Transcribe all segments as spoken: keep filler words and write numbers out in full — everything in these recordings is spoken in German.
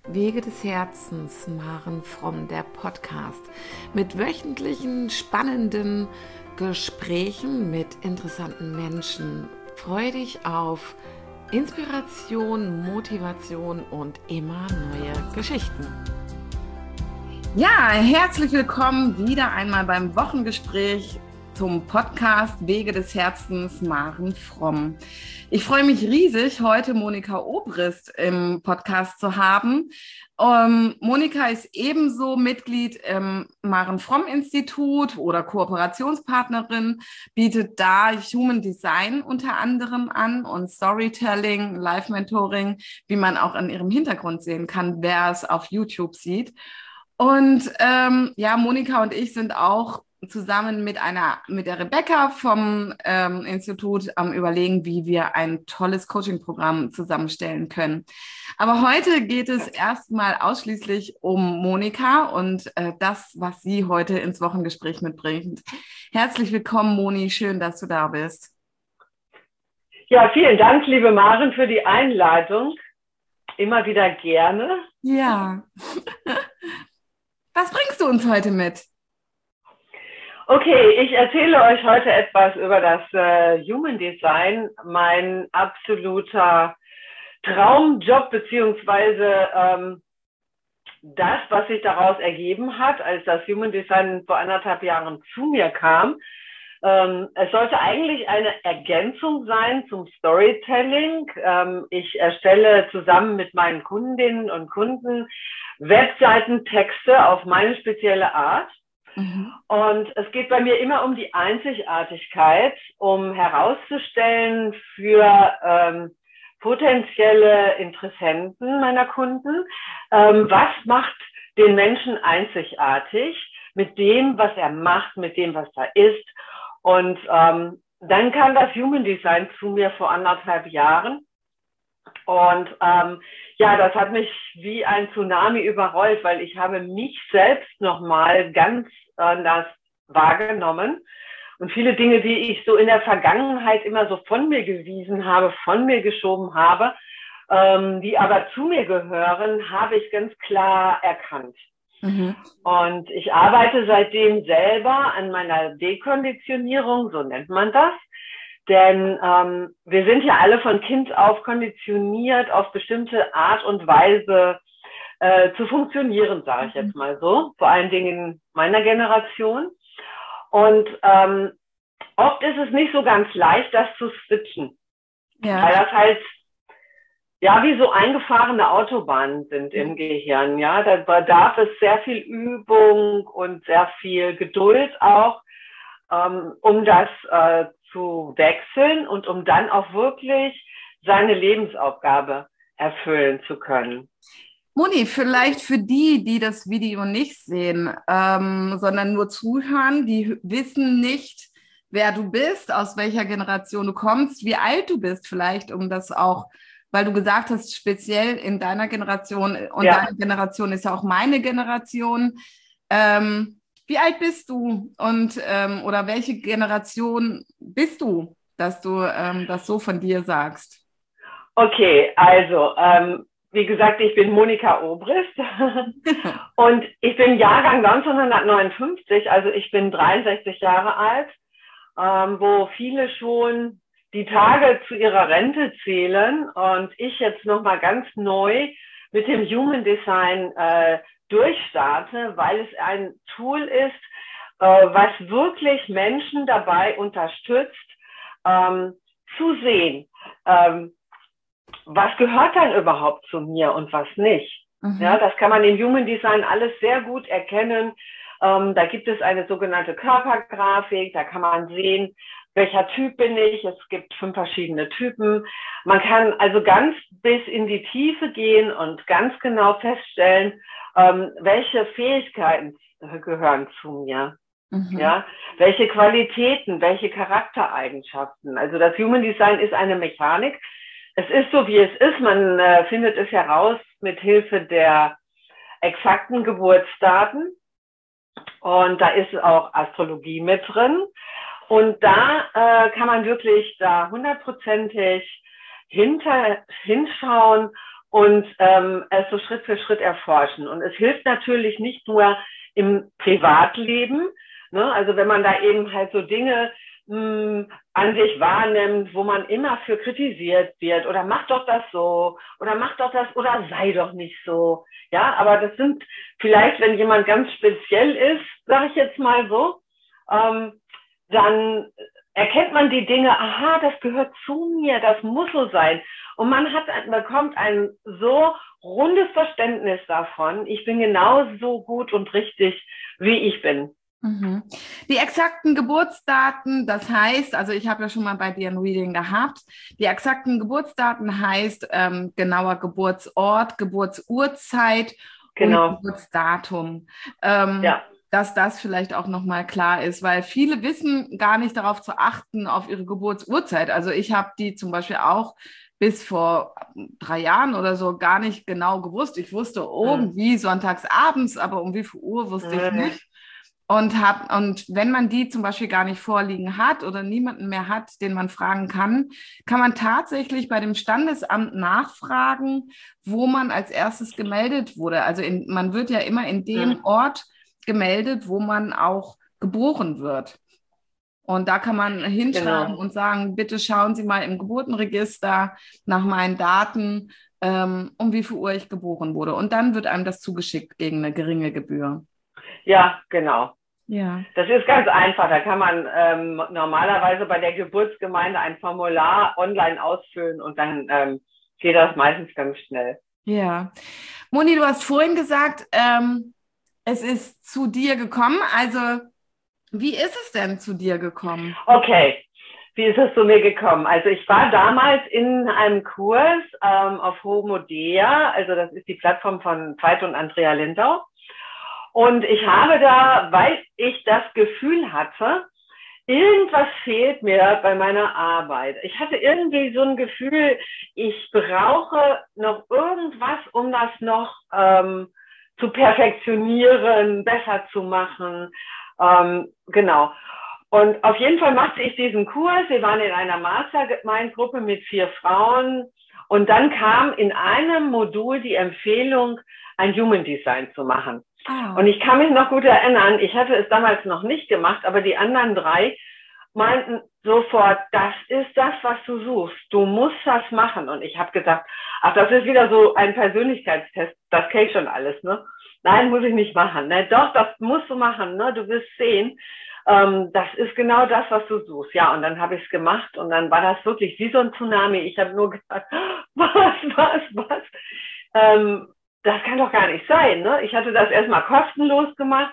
Wege des Herzens, Maren Fromm, der Podcast mit wöchentlichen spannenden Gesprächen mit interessanten Menschen. Freue dich auf Inspiration, Motivation und immer neue Geschichten. Ja, herzlich willkommen wieder einmal beim Wochengespräch zum Podcast Wege des Herzens, Maren Fromm. Ich freue mich riesig, heute Monika Obrist im Podcast zu haben. Ähm, Monika ist ebenso Mitglied im Maren Fromm Institut oder Kooperationspartnerin, bietet da Human Design unter anderem an und Storytelling, Live Mentoring, wie man auch an ihrem Hintergrund sehen kann, wer es auf YouTube sieht. Und ähm, ja, Monika und ich sind auch zusammen mit einer, mit der Rebecca vom ähm, Institut am Überlegen, wie wir ein tolles Coaching-Programm zusammenstellen können. Aber heute geht es erstmal ausschließlich um Monika und äh, das, was sie heute ins Wochengespräch mitbringt. Herzlich willkommen, Moni, schön, dass du da bist. Ja, vielen Dank, liebe Maren, für die Einladung. Immer wieder gerne. Ja. Was bringst du uns heute mit? Okay, ich erzähle euch heute etwas über das äh, Human Design, mein absoluter Traumjob, beziehungsweise ähm, das, was sich daraus ergeben hat, als das Human Design vor anderthalb Jahren zu mir kam. Ähm, es sollte eigentlich eine Ergänzung sein zum Storytelling. Ähm, ich erstelle zusammen mit meinen Kundinnen und Kunden Webseitentexte auf meine spezielle Art. Mhm. Und es geht bei mir immer um die Einzigartigkeit, um herauszustellen für ähm, potenzielle Interessenten meiner Kunden, ähm, was macht den Menschen einzigartig mit dem, was er macht, mit dem, was er ist. Und ähm, dann kam das Human Design zu mir vor anderthalb Jahren. Und ähm, ja, das hat mich wie ein Tsunami überrollt, weil ich habe mich selbst nochmal ganz anders wahrgenommen. Und viele Dinge, die ich so in der Vergangenheit immer so von mir gewiesen habe, von mir geschoben habe, ähm, die aber zu mir gehören, habe ich ganz klar erkannt. Mhm. Und ich arbeite seitdem selber an meiner Dekonditionierung, so nennt man das. Denn ähm, wir sind ja alle von Kind auf konditioniert, auf bestimmte Art und Weise äh, zu funktionieren, sage ich jetzt mal so. Vor allen Dingen in meiner Generation. Und ähm, oft ist es nicht so ganz leicht, das zu switchen. Ja. Weil das halt ja wie so eingefahrene Autobahnen sind im Gehirn. Ja, da bedarf es sehr viel Übung und sehr viel Geduld auch, ähm, um das äh, zu wechseln und um dann auch wirklich seine Lebensaufgabe erfüllen zu können. Moni, vielleicht für die, die das Video nicht sehen, ähm, sondern nur zuhören, die wissen nicht, wer du bist, aus welcher Generation du kommst, wie alt du bist vielleicht, um das auch, weil du gesagt hast, speziell in deiner Generation, und ja. Deine Generation ist ja auch meine Generation, ähm, wie alt bist du und ähm, oder welche Generation bist du, dass du ähm, das so von dir sagst? Okay, also ähm, wie gesagt, ich bin Monika Obrist und ich bin Jahrgang neunzehnhundertneunundfünfzig, also ich bin dreiundsechzig Jahre alt, ähm, wo viele schon die Tage zu ihrer Rente zählen und ich jetzt nochmal ganz neu mit dem Human Design äh, durchstarte, weil es ein Tool ist, äh, was wirklich Menschen dabei unterstützt, ähm, zu sehen, ähm, was gehört dann überhaupt zu mir und was nicht. Mhm. Ja, das kann man im Human Design alles sehr gut erkennen. Ähm, da gibt es eine sogenannte Körpergrafik, da kann man sehen, welcher Typ bin ich. Es gibt fünf verschiedene Typen. Man kann also ganz bis in die Tiefe gehen und ganz genau feststellen, ähm, welche Fähigkeiten gehören zu mir. Mhm. Ja, welche Qualitäten, welche Charaktereigenschaften. Also das Human Design ist eine Mechanik. Es ist so, wie es ist. Man äh, findet es heraus mit Hilfe der exakten Geburtsdaten. Und da ist auch Astrologie mit drin. Und da äh, kann man wirklich da hundertprozentig hinter, hinschauen und ähm, es so Schritt für Schritt erforschen. Und es hilft natürlich nicht nur im Privatleben, ne? Also wenn man da eben halt so Dinge mh, an sich wahrnimmt, wo man immer für kritisiert wird oder mach doch das so oder mach doch das oder sei doch nicht so. Ja, aber das sind vielleicht, wenn jemand ganz speziell ist, sage ich jetzt mal so, ähm, dann erkennt man die Dinge, aha, das gehört zu mir, das muss so sein. Und man hat, bekommt ein so rundes Verständnis davon, ich bin genauso gut und richtig, wie ich bin. Mhm. Die exakten Geburtsdaten, das heißt, also ich habe ja schon mal bei dir ein Reading gehabt, die exakten Geburtsdaten heißt ähm, genauer Geburtsort, Geburtsurzeit Genau. und Geburtsdatum. Ähm, ja. Dass das vielleicht auch nochmal klar ist, weil viele wissen gar nicht darauf zu achten, auf ihre Geburtsurzeit. Also ich habe die zum Beispiel auch bis vor drei Jahren oder so gar nicht genau gewusst. Ich wusste irgendwie mhm. sonntags abends, aber um wie viel Uhr wusste mhm. ich nicht. Und, hab, und wenn man die zum Beispiel gar nicht vorliegen hat oder niemanden mehr hat, den man fragen kann, kann man tatsächlich bei dem Standesamt nachfragen, wo man als erstes gemeldet wurde. Also in, man wird ja immer in dem mhm. Ort gemeldet, wo man auch geboren wird. Und da kann man hinschreiben genau. und sagen, bitte schauen Sie mal im Geburtenregister nach meinen Daten, ähm, um wie viel Uhr ich geboren wurde. Und dann wird einem das zugeschickt gegen eine geringe Gebühr. Ja, genau. Ja. Das ist ganz einfach. Da kann man ähm, normalerweise bei der Geburtsgemeinde ein Formular online ausfüllen und dann ähm, geht das meistens ganz schnell. Ja. Moni, du hast vorhin gesagt, ähm, es ist zu dir gekommen. Also, wie ist es denn zu dir gekommen? Okay, wie ist es zu mir gekommen? Also, ich war damals in einem Kurs ähm, auf Homodea, also das ist die Plattform von Veit und Andrea Lindau. Und ich habe da, weil ich das Gefühl hatte, irgendwas fehlt mir bei meiner Arbeit. Ich hatte irgendwie so ein Gefühl, ich brauche noch irgendwas, um das noch ähm, zu perfektionieren, besser zu machen. Ähm, genau. Und auf jeden Fall machte ich diesen Kurs. Wir waren in einer Mastermind-Gruppe mit vier Frauen. Und dann kam in einem Modul die Empfehlung, ein Human Design zu machen. Ah. Und ich kann mich noch gut erinnern, ich hatte es damals noch nicht gemacht, aber die anderen drei meinten sofort, das ist das, was du suchst. Du musst das machen. Und ich habe gedacht, ach, das ist wieder so ein Persönlichkeitstest. Das kenne ich schon alles, ne? Nein, muss ich nicht machen. Ne? Doch, das musst du machen. Ne? Du wirst sehen, ähm, das ist genau das, was du suchst. Ja, und dann habe ich es gemacht und dann war das wirklich wie so ein Tsunami. Ich habe nur gedacht, was, was, was? Ähm, das kann doch gar nicht sein. Ne? Ich hatte das erstmal kostenlos gemacht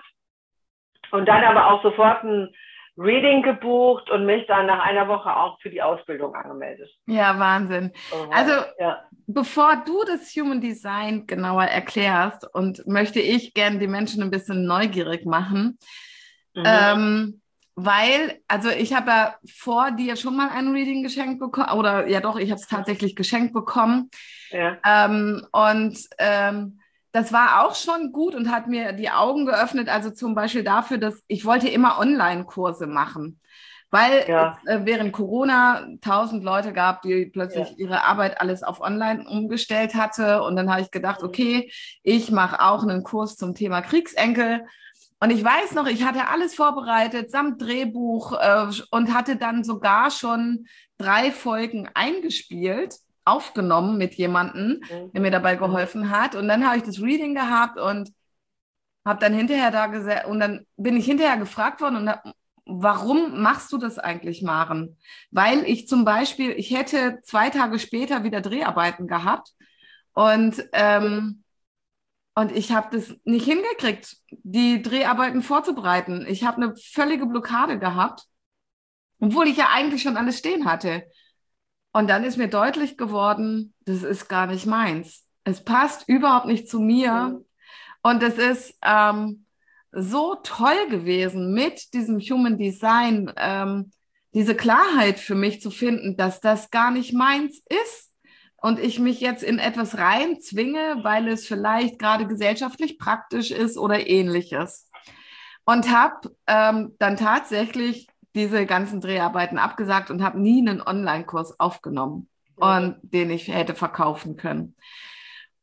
und dann aber auch sofort ein Reading gebucht und mich dann nach einer Woche auch für die Ausbildung angemeldet. Ja, Wahnsinn. Oh, also ja. Bevor du das Human Design genauer erklärst, und möchte ich gerne die Menschen ein bisschen neugierig machen, mhm. ähm, weil, also ich habe ja vor dir schon mal ein Reading geschenkt bekommen, oder ja doch, ich habe es tatsächlich geschenkt bekommen. Ja. Ähm, und ähm, das war auch schon gut und hat mir die Augen geöffnet, also zum Beispiel dafür, dass ich wollte immer Online-Kurse machen, weil ja. es äh, während Corona tausend Leute gab, die plötzlich ja. ihre Arbeit alles auf Online umgestellt hatte. Und dann habe ich gedacht, okay, ich mache auch einen Kurs zum Thema Kriegsenkel. Und ich weiß noch, ich hatte alles vorbereitet, samt Drehbuch äh, und hatte dann sogar schon drei Folgen eingespielt, aufgenommen mit jemandem, der mir dabei geholfen hat. Und dann habe ich das Reading gehabt und habe dann hinterher da gesessen und dann bin ich hinterher gefragt worden und hab, warum machst du das eigentlich, Maren? Weil ich zum Beispiel, ich hätte zwei Tage später wieder Dreharbeiten gehabt und ähm, Und ich habe das nicht hingekriegt, die Dreharbeiten vorzubereiten. Ich habe eine völlige Blockade gehabt, obwohl ich ja eigentlich schon alles stehen hatte. Und dann ist mir deutlich geworden, das ist gar nicht meins. Es passt überhaupt nicht zu mir. Mhm. Und es ist ähm, so toll gewesen, mit diesem Human Design ähm, diese Klarheit für mich zu finden, dass das gar nicht meins ist. Und ich mich jetzt in etwas rein zwinge, weil es vielleicht gerade gesellschaftlich praktisch ist oder ähnliches. Und habe ähm, dann tatsächlich diese ganzen Dreharbeiten abgesagt und habe nie einen Online-Kurs aufgenommen, und den ich hätte verkaufen können.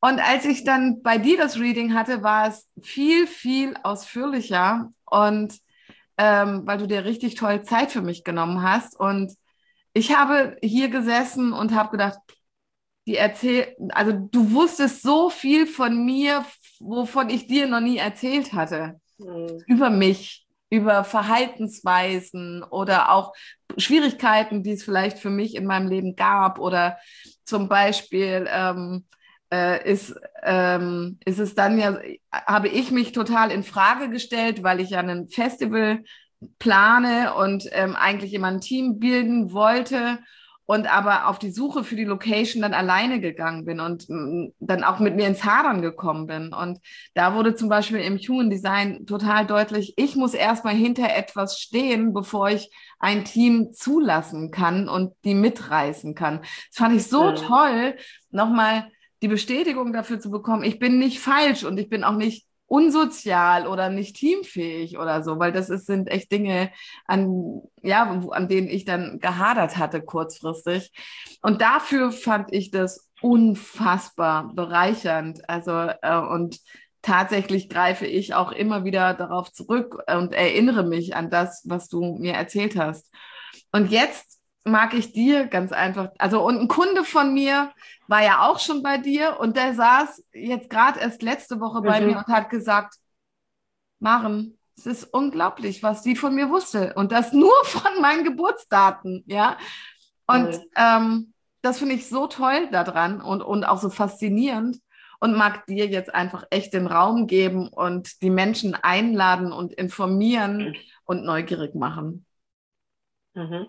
Und als ich dann bei dir das Reading hatte, war es viel, viel ausführlicher und ähm, weil du dir richtig toll Zeit für mich genommen hast. Und ich habe hier gesessen und habe gedacht, die erzählt, also du wusstest so viel von mir, wovon ich dir noch nie erzählt hatte, Mhm. über mich, über Verhaltensweisen oder auch Schwierigkeiten, die es vielleicht für mich in meinem Leben gab oder zum Beispiel ähm, äh, ist, ähm, ist es dann ja, habe ich mich total in Frage gestellt, weil ich ja ein Festival plane und ähm, eigentlich immer ein Team bilden wollte und aber auf die Suche für die Location dann alleine gegangen bin und mh, dann auch mit mir ins Hadern gekommen bin. Und da wurde zum Beispiel im Human Design total deutlich, ich muss erstmal hinter etwas stehen, bevor ich ein Team zulassen kann und die mitreißen kann. Das fand ich so Mhm. toll, nochmal die Bestätigung dafür zu bekommen, ich bin nicht falsch und ich bin auch nicht unsozial oder nicht teamfähig oder so, weil das ist, sind echt Dinge, an, ja, an denen ich dann gehadert hatte kurzfristig. Und dafür fand ich das unfassbar bereichernd. Also, äh, und tatsächlich greife ich auch immer wieder darauf zurück und erinnere mich an das, was du mir erzählt hast. Und jetzt mag ich dir ganz einfach, also und ein Kunde von mir war ja auch schon bei dir und der saß jetzt gerade erst letzte Woche bei mir Mhm. und hat gesagt, Maren, es ist unglaublich, was die von mir wusste und das nur von meinen Geburtsdaten, ja. Und Mhm. ähm, das finde ich so toll daran und, und auch so faszinierend und mag dir jetzt einfach echt den Raum geben und die Menschen einladen und informieren und neugierig machen. Mhm.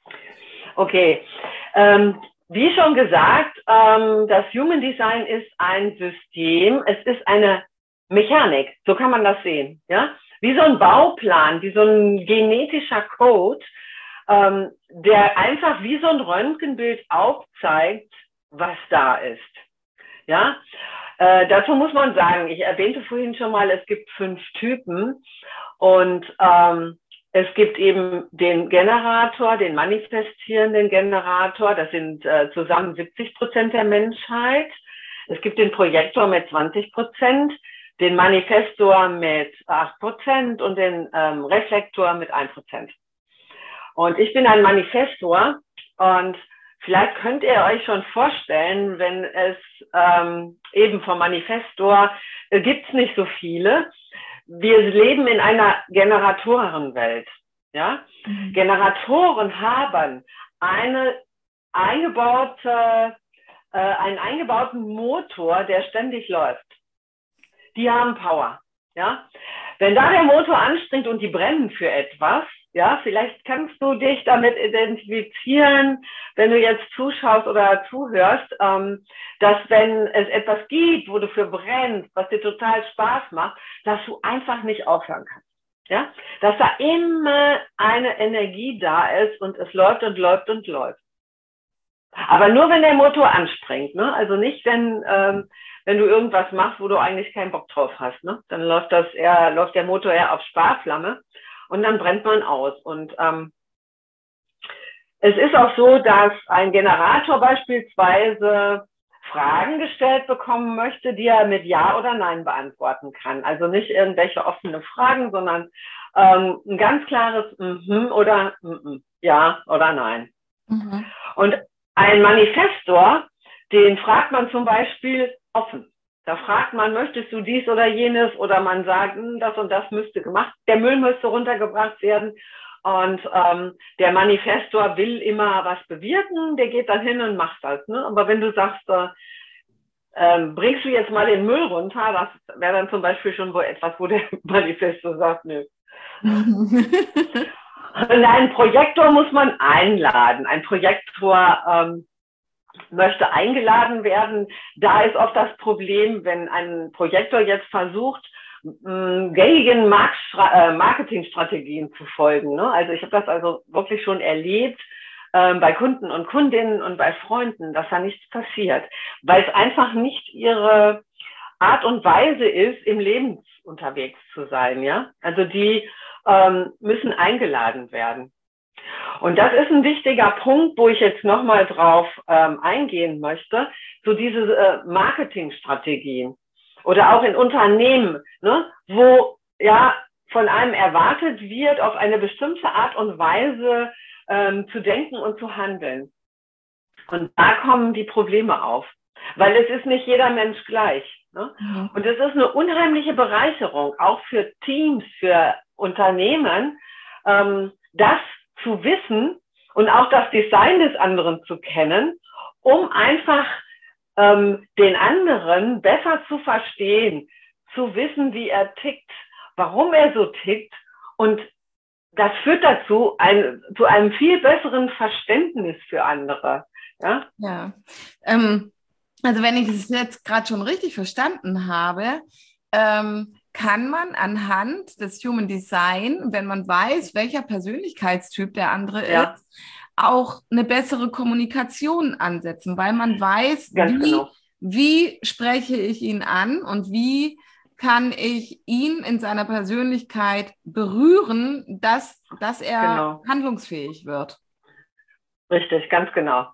Okay. Ähm, wie schon gesagt, ähm, das Human Design ist ein System, es ist eine Mechanik, so kann man das sehen. Ja? Wie so ein Bauplan, wie so ein genetischer Code, ähm, der einfach wie so ein Röntgenbild aufzeigt, was da ist. Ja? Äh, dazu muss man sagen, ich erwähnte vorhin schon mal, es gibt fünf Typen und ähm, es gibt eben den Generator, den manifestierenden Generator, das sind äh, zusammen siebzig Prozent der Menschheit. Es gibt den Projektor mit zwanzig Prozent, den Manifestor mit acht Prozent und den ähm, Reflektor mit ein Prozent. Und ich bin ein Manifestor und vielleicht könnt ihr euch schon vorstellen, wenn es ähm, eben vom Manifestor äh, gibt es nicht so viele. Wir leben in einer Generatorenwelt. Ja? Mhm. Generatoren haben eine eingebaute, äh, einen eingebauten Motor, der ständig läuft. Die haben Power. Ja? Wenn da der Motor anspringt und die brennen für etwas, ja, vielleicht kannst du dich damit identifizieren, wenn du jetzt zuschaust oder zuhörst, ähm, dass wenn es etwas gibt, wo du für brennst, was dir total Spaß macht, dass du einfach nicht aufhören kannst. Ja, dass da immer eine Energie da ist und es läuft und läuft und läuft. Aber nur wenn der Motor anspringt, ne? Also nicht, wenn, ähm, wenn du irgendwas machst, wo du eigentlich keinen Bock drauf hast, ne? Dann läuft das eher, läuft der Motor eher auf Sparflamme und dann brennt man aus. Und ähm, es ist auch so, dass ein Generator beispielsweise Fragen gestellt bekommen möchte, die er mit Ja oder Nein beantworten kann. Also nicht irgendwelche offene Fragen, sondern ähm, ein ganz klares Mhm oder Mhm, Ja oder Nein. Mhm. Und ein Manifestor, den fragt man zum Beispiel offen. Da fragt man, möchtest du dies oder jenes? Oder man sagt, das und das müsste gemacht, der Müll müsste runtergebracht werden. Und ähm, der Manifestor will immer was bewirken, der geht dann hin und macht das. Ne? Aber wenn du sagst, äh, äh, bringst du jetzt mal den Müll runter, das wäre dann zum Beispiel schon wo etwas, wo der Manifestor sagt, nö. Und einen Projektor muss man einladen. Ein Projektor ähm, möchte eingeladen werden. Da ist oft das Problem, wenn ein Projektor jetzt versucht, gängigen Marketingstrategien zu folgen. Ne? Also ich habe das also wirklich schon erlebt äh, bei Kunden und Kundinnen und bei Freunden, dass da nichts passiert, weil es einfach nicht ihre Art und Weise ist, im Leben unterwegs zu sein. Ja, also die ähm, müssen eingeladen werden. Und das ist ein wichtiger Punkt, wo ich jetzt nochmal drauf ähm, eingehen möchte, so diese äh, Marketingstrategien oder auch in Unternehmen, ne, wo ja von einem erwartet wird, auf eine bestimmte Art und Weise ähm, zu denken und zu handeln. Und da kommen die Probleme auf, weil es ist nicht jeder Mensch gleich. Ne? Mhm. Und es ist eine unheimliche Bereicherung, auch für Teams, für Unternehmen, ähm, das zu wissen und auch das Design des anderen zu kennen, um einfach ähm, den anderen besser zu verstehen, zu wissen, wie er tickt, warum er so tickt. Und das führt dazu, ein, zu einem viel besseren Verständnis für andere. Ja, ja. Ähm, also wenn ich es jetzt gerade schon richtig verstanden habe, ähm, kann man anhand des Human Design, wenn man weiß, welcher Persönlichkeitstyp der andere ja. ist, auch eine bessere Kommunikation ansetzen, weil man weiß, wie, genau. wie spreche ich ihn an und wie kann ich ihn in seiner Persönlichkeit berühren, dass, dass er genau. handlungsfähig wird. Richtig, ganz genau.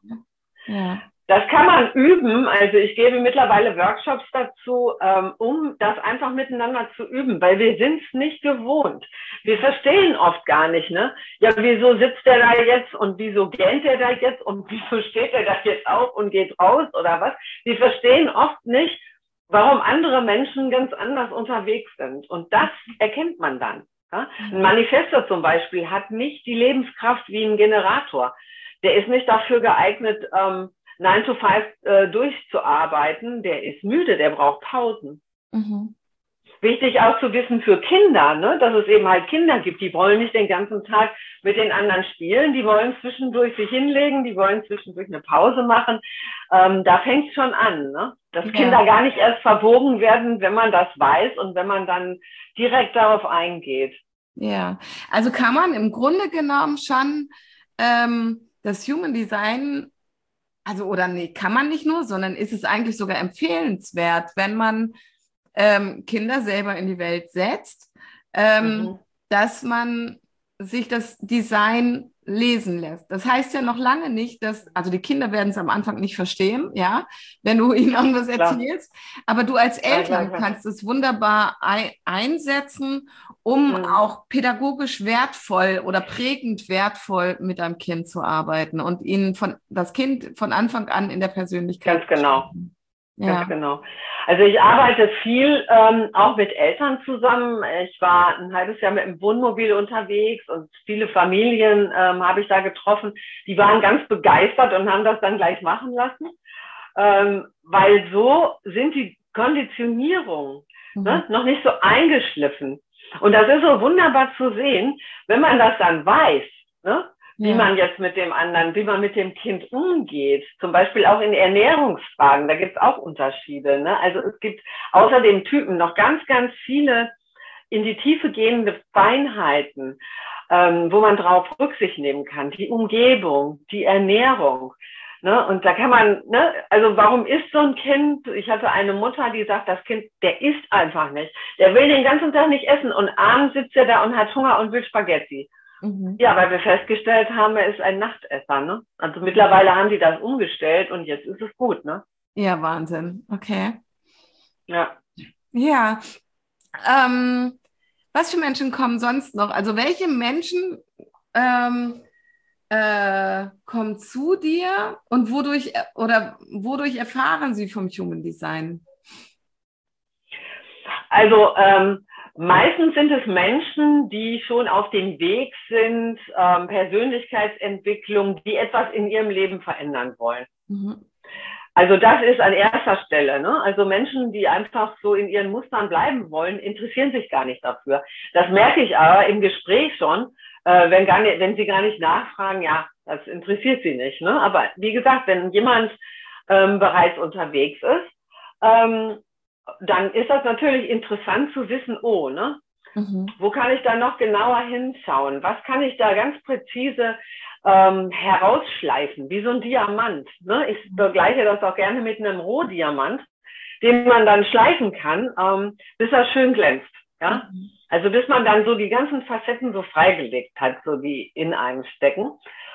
Ja. Das kann man üben. Also ich gebe mittlerweile Workshops dazu, ähm, um das einfach miteinander zu üben, weil wir sind es nicht gewohnt. Wir verstehen oft gar nicht, ne? Ja, wieso sitzt der da jetzt und wieso gähnt der da jetzt und wieso steht der da jetzt auf und geht raus oder was? Wir verstehen oft nicht, warum andere Menschen ganz anders unterwegs sind. Und das erkennt man dann. Ja? Ein Manifestor zum Beispiel hat nicht die Lebenskraft wie ein Generator. Der ist nicht dafür geeignet, ähm, nine to five äh, durchzuarbeiten. Der ist müde, der braucht Pausen. Mhm. Wichtig auch zu wissen für Kinder, ne, dass es eben halt Kinder gibt, die wollen nicht den ganzen Tag mit den anderen spielen, die wollen zwischendurch sich hinlegen, die wollen zwischendurch eine Pause machen. Ähm, da fängt es schon an, ne? Dass ja. Kinder gar nicht erst verwogen werden, wenn man das weiß und wenn man dann direkt darauf eingeht. Ja, also kann man im Grunde genommen schon ähm, das Human Design, also oder nee, kann man nicht nur, sondern ist es eigentlich sogar empfehlenswert, wenn man ähm, Kinder selber in die Welt setzt, ähm, mhm. dass man sich das Design lesen lässt. Das heißt ja noch lange nicht, dass, also die Kinder werden es am Anfang nicht verstehen, ja, wenn du ihnen irgendwas erzählst, klar. Aber du als Eltern klar, klar, klar. kannst es wunderbar ein, einsetzen, um mhm. auch pädagogisch wertvoll oder prägend wertvoll mit deinem Kind zu arbeiten und ihnen von das Kind von Anfang an in der Persönlichkeit. Ganz genau. Ja. Ganz genau. Also ich arbeite viel ähm, auch mit Eltern zusammen. Ich war ein halbes Jahr mit dem Wohnmobil unterwegs und viele Familien ähm, habe ich da getroffen. Die waren ganz begeistert und haben das dann gleich machen lassen, ähm, weil so sind die Konditionierungen mhm. ne, noch nicht so eingeschliffen. Und das ist so wunderbar zu sehen, wenn man das dann weiß, ne? Wie ja. man jetzt mit dem anderen, wie man mit dem Kind umgeht. Zum Beispiel auch in Ernährungsfragen, da gibt es auch Unterschiede. Ne? Also es gibt außer dem Typen noch ganz, ganz viele in die Tiefe gehende Feinheiten, ähm, wo man drauf Rücksicht nehmen kann. Die Umgebung, die Ernährung. Ne? Und da kann man, ne? also warum isst so ein Kind? Ich hatte eine Mutter, die sagt, das Kind, der isst einfach nicht. Der will den ganzen Tag nicht essen und abends sitzt er da und hat Hunger und will Spaghetti. Mhm. Ja, weil wir festgestellt haben, er ist ein Nachtesser, ne? Also mittlerweile haben die das umgestellt und jetzt ist es gut, ne? Ja, Wahnsinn. Okay. Ja. Ja. Ähm, was für Menschen kommen sonst noch? Also welche Menschen ähm, äh, kommen zu dir und wodurch oder wodurch erfahren sie vom Human Design? Also ähm, meistens sind es Menschen, die schon auf dem Weg sind, ähm, Persönlichkeitsentwicklung, die etwas in ihrem Leben verändern wollen. Mhm. Also das ist an erster Stelle. Ne? Also Menschen, die einfach so in ihren Mustern bleiben wollen, interessieren sich gar nicht dafür. Das merke ich aber im Gespräch schon, äh, wenn, gar nicht, wenn sie gar nicht nachfragen, ja, das interessiert sie nicht. Ne? Aber wie gesagt, wenn jemand ähm, bereits unterwegs ist, ähm, dann ist das natürlich interessant zu wissen, oh, ne? Mhm. Wo kann ich da noch genauer hinschauen? Was kann ich da ganz präzise ähm, herausschleifen, wie so ein Diamant? Ne? Ich vergleiche das auch gerne mit einem Rohdiamant, den man dann schleifen kann, ähm, bis er schön glänzt. Ja? Mhm. Also bis man dann so die ganzen Facetten so freigelegt hat, so die in einem stecken.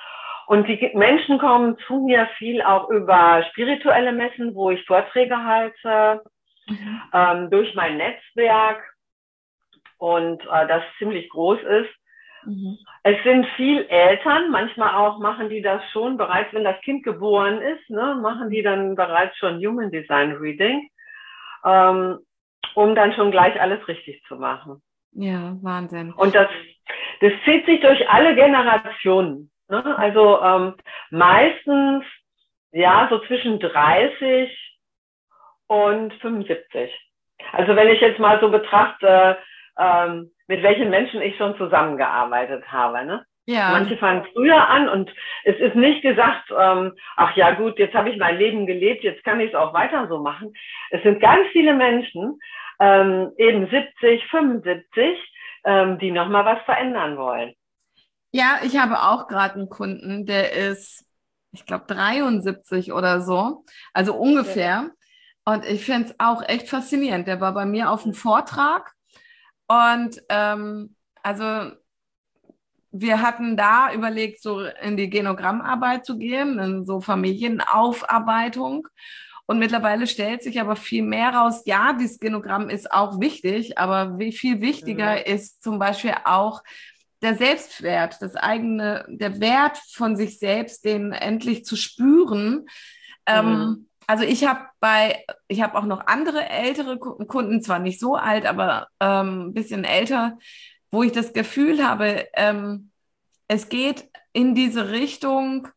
Und die Menschen kommen zu mir viel auch über spirituelle Messen, wo ich Vorträge halte, mhm. ähm, durch mein Netzwerk und äh, das ziemlich groß ist. Mhm. Es sind viel Eltern, manchmal auch machen die das schon bereits, wenn das Kind geboren ist, ne, machen die dann bereits schon Human Design Reading, ähm, um dann schon gleich alles richtig zu machen. Ja, Wahnsinn. Und das, das zieht sich durch alle Generationen. Ne? Also ähm, meistens ja so zwischen dreißig und fünfundsiebzig. Also wenn ich jetzt mal so betrachte, ähm, mit welchen Menschen ich schon zusammengearbeitet habe. Ne? Ja. Manche fangen früher an und es ist nicht gesagt, ähm, ach ja gut, jetzt habe ich mein Leben gelebt, jetzt kann ich es auch weiter so machen. Es sind ganz viele Menschen, ähm, eben siebzig, fünfundsiebzig, ähm, die nochmal was verändern wollen. Ja, ich habe auch gerade einen Kunden, der ist, ich glaube, dreiundsiebzig oder so, also ungefähr. Ja. Und ich finde es auch echt faszinierend. Der war bei mir auf dem Vortrag und ähm, also wir hatten da überlegt, so in die Genogrammarbeit zu gehen, in so Familienaufarbeitung. Und mittlerweile stellt sich aber viel mehr raus, ja, dieses Genogramm ist auch wichtig, aber wie viel wichtiger mhm. ist zum Beispiel auch der Selbstwert, das eigene, der Wert von sich selbst, den endlich zu spüren. Mhm. Ähm, also ich habe bei, ich habe auch noch andere ältere Kunden, zwar nicht so alt, aber ähm, ein bisschen älter, wo ich das Gefühl habe, ähm, es geht in diese Richtung,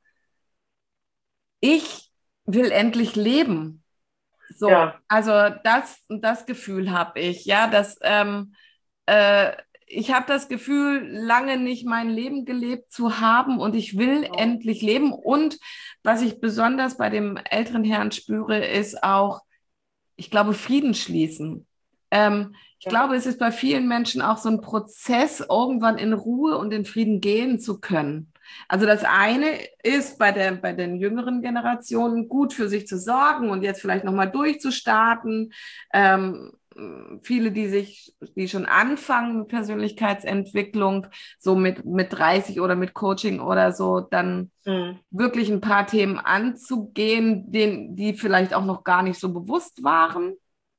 ich will endlich leben. So, ja. Also das, das Gefühl habe ich, ja, dass ähm, äh, ich habe das Gefühl, lange nicht mein Leben gelebt zu haben und ich will oh. endlich leben. Und was ich besonders bei dem älteren Herrn spüre, ist auch, ich glaube, Frieden schließen. Ähm, ich ja. glaube, es ist bei vielen Menschen auch so ein Prozess, irgendwann in Ruhe und in Frieden gehen zu können. Also das eine ist bei der, bei den jüngeren Generationen gut für sich zu sorgen und jetzt vielleicht nochmal durchzustarten. Ähm, viele, die sich, die schon anfangen mit Persönlichkeitsentwicklung, so mit, mit dreißig oder mit Coaching oder so, dann mhm. wirklich ein paar Themen anzugehen, denen, die vielleicht auch noch gar nicht so bewusst waren.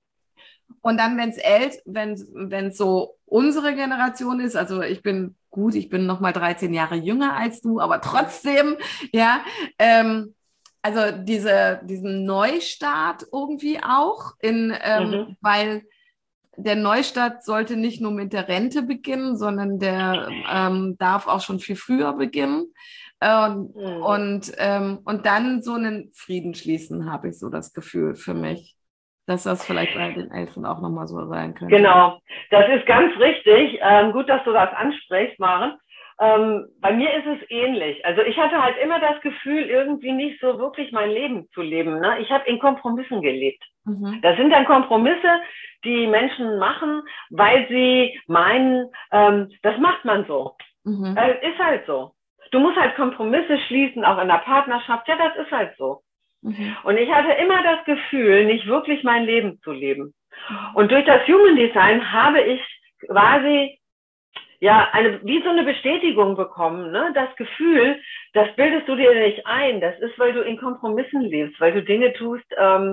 Und dann, wenn es ält, wenn wenn es so unsere Generation ist, also ich bin gut, ich bin noch mal dreizehn Jahre jünger als du, aber trotzdem, ja, ähm, also diese, diesen Neustart irgendwie auch, in, ähm, mhm. weil der Neustart sollte nicht nur mit der Rente beginnen, sondern der ähm, darf auch schon viel früher beginnen. Ähm, mhm. und, ähm, und dann so einen Frieden schließen, habe ich so das Gefühl für mich, dass das vielleicht bei den Älteren auch nochmal so sein könnte. Genau, das ist ganz richtig. Ähm, gut, dass du das ansprichst, Maren. Ähm, bei mir ist es ähnlich. Also ich hatte halt immer das Gefühl, irgendwie nicht so wirklich mein Leben zu leben. Ne? Ich habe in Kompromissen gelebt. Mhm. Das sind dann Kompromisse, die Menschen machen, weil sie meinen, ähm, das macht man so. Mhm. Das ist halt so. Du musst halt Kompromisse schließen, auch in der Partnerschaft. Ja, das ist halt so. Mhm. Und ich hatte immer das Gefühl, nicht wirklich mein Leben zu leben. Und durch das Human Design habe ich quasi ja eine wie so eine Bestätigung bekommen, ne? Das Gefühl, das bildest du dir nicht ein. Das ist, weil du in Kompromissen lebst, weil du Dinge tust, ähm,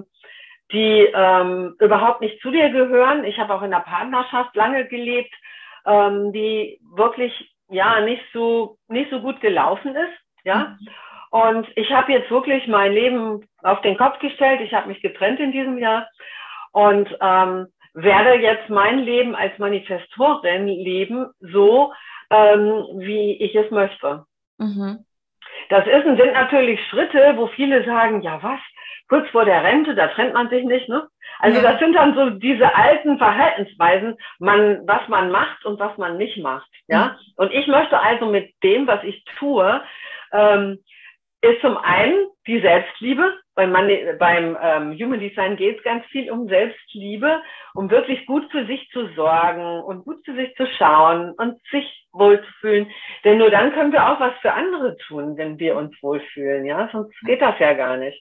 die ähm, überhaupt nicht zu dir gehören. Ich habe auch in der Partnerschaft lange gelebt, ähm, die wirklich ja nicht so nicht so gut gelaufen ist, ja. Mhm. Und ich habe jetzt wirklich mein Leben auf den Kopf gestellt. Ich habe mich getrennt in diesem Jahr und ähm, werde jetzt mein Leben als Manifestorin leben, so ähm, wie ich es möchte. Mhm. Das ist, sind natürlich Schritte, wo viele sagen, ja was, kurz vor der Rente, da trennt man sich nicht, ne? Also ja. Das sind dann so diese alten Verhaltensweisen, man, was man macht und was man nicht macht, ja. Mhm. Und ich möchte also mit dem, was ich tue, ähm, ist zum einen die Selbstliebe. Beim, Mann, beim ähm, Human Design geht es ganz viel um Selbstliebe, um wirklich gut für sich zu sorgen und gut für sich zu schauen und sich wohlzufühlen. Denn nur dann können wir auch was für andere tun, wenn wir uns wohlfühlen. Ja, sonst geht das ja gar nicht.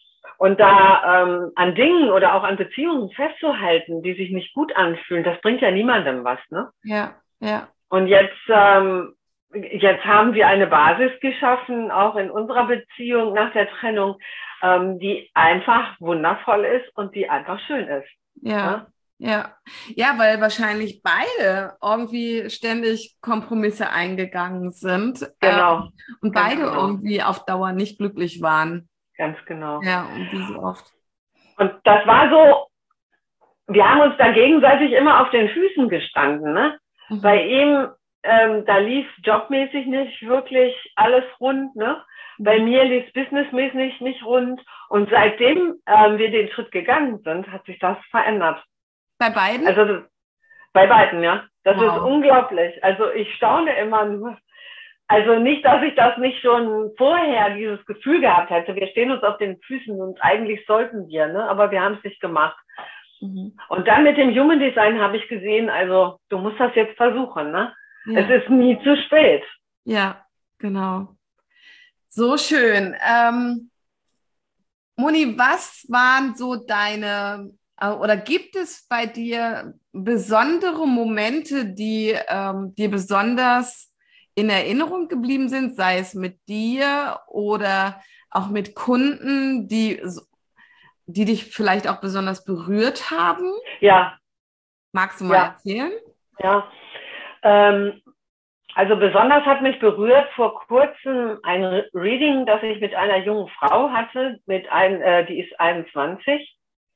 Und da ähm, an Dingen oder auch an Beziehungen festzuhalten, die sich nicht gut anfühlen, das bringt ja niemandem was, ne? Ja, ja. Und jetzt ähm, jetzt haben wir eine Basis geschaffen, auch in unserer Beziehung nach der Trennung, ähm, die einfach wundervoll ist und die einfach schön ist. Ja, ja, ja, weil wahrscheinlich beide irgendwie ständig Kompromisse eingegangen sind, Genau. ähm, und Ganz beide genau. irgendwie auf Dauer nicht glücklich waren. Ganz genau. Ja, und wie so oft. Und das war so, wir haben uns da gegenseitig immer auf den Füßen gestanden, ne? Mhm. Bei ihm, ähm, da lief jobmäßig nicht wirklich alles rund, ne? Bei mir lief businessmäßig nicht rund. Und seitdem ähm, wir den Schritt gegangen sind, hat sich das verändert. Bei beiden? Also bei beiden, ja. Das Wow. ist unglaublich. Also ich staune immer nur. Also nicht, dass ich das nicht schon vorher dieses Gefühl gehabt hätte. Wir stehen uns auf den Füßen und eigentlich sollten wir, ne? Aber wir haben es nicht gemacht. Mhm. Und dann mit dem Human Design habe ich gesehen, also du musst das jetzt versuchen, ne? Ja. Es ist nie zu spät. Ja, genau. So schön. Ähm, Moni, was waren so deine, oder gibt es bei dir besondere Momente, die ähm, dir besonders in Erinnerung geblieben sind, sei es mit dir oder auch mit Kunden, die, die dich vielleicht auch besonders berührt haben? Ja. Magst du mal ja. erzählen? Ja. Ähm, also besonders hat mich berührt vor kurzem ein Reading, das ich mit einer jungen Frau hatte, mit ein, äh, die ist einundzwanzig.